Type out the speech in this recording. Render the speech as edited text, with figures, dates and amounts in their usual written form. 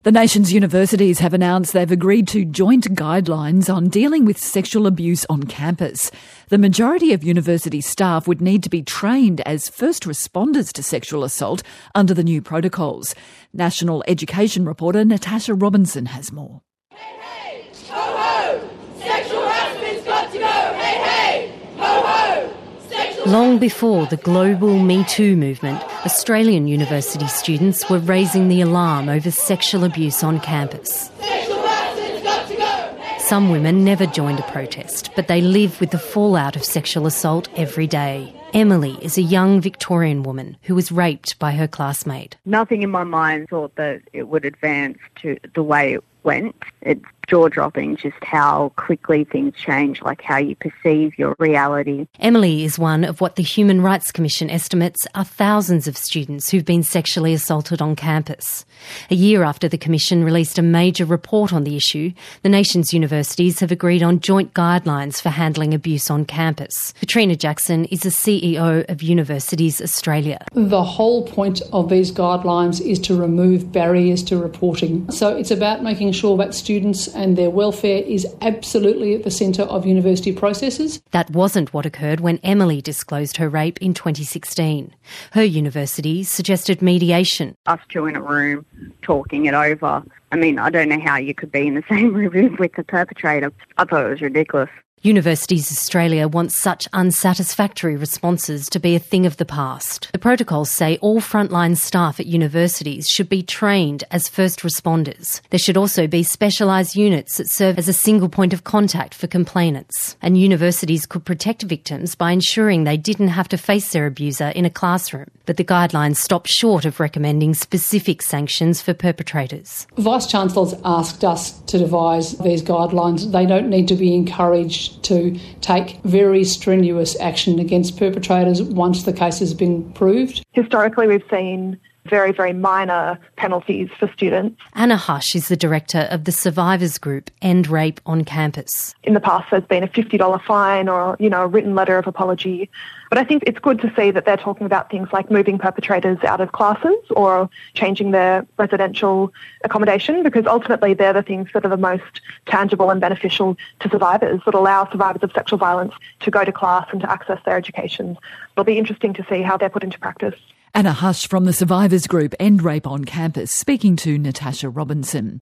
The nation's universities have announced they've agreed to joint guidelines on dealing with sexual abuse on campus. The majority of university staff would need to be trained as first responders to sexual assault under the new protocols. National education reporter Natasha Robinson has more. Hey, hey, ho, ho, sexual harassment's got to go. Hey, hey, ho, ho. Long before the global Me Too movement, Australian university students were raising the alarm over sexual abuse on campus. Some women never joined a protest, but they live with the fallout of sexual assault every day. Emily is a young Victorian woman who was raped by her classmate. Nothing in my mind thought that it would advance to the way it went. It's jaw-dropping just how quickly things change, like how you perceive your reality. Emily is one of what the Human Rights Commission estimates are thousands of students who've been sexually assaulted on campus. A year after the Commission released a major report on the issue, the nation's universities have agreed on joint guidelines for handling abuse on campus. Katrina Jackson is the CEO of Universities Australia. The whole point of these guidelines is to remove barriers to reporting. So it's about making sure that students and their welfare is absolutely at the centre of university processes. That wasn't what occurred when Emily disclosed her rape in 2016. Her university suggested mediation. Us two in a room talking it over. I mean, I don't know how you could be in the same room with the perpetrator. I thought it was ridiculous. Universities Australia wants such unsatisfactory responses to be a thing of the past. The protocols say all frontline staff at universities should be trained as first responders. There should also be specialised units that serve as a single point of contact for complainants. And universities could protect victims by ensuring they didn't have to face their abuser in a classroom. But the guidelines stop short of recommending specific sanctions for perpetrators. Vice-Chancellors asked us to devise these guidelines. They don't need to be encouraged to take very strenuous action against perpetrators once the case has been proved. Historically, we've seen very, very minor penalties for students. Anna Hush is the director of the survivors group End Rape on Campus. In the past, there's been a $50 fine or, a written letter of apology. But I think it's good to see that they're talking about things like moving perpetrators out of classes or changing their residential accommodation, because ultimately they're the things that are the most tangible and beneficial to survivors, that allow survivors of sexual violence to go to class and to access their education. It'll be interesting to see how they're put into practice. Anna Hush from the survivors group End Rape on Campus speaking to Natasha Robinson.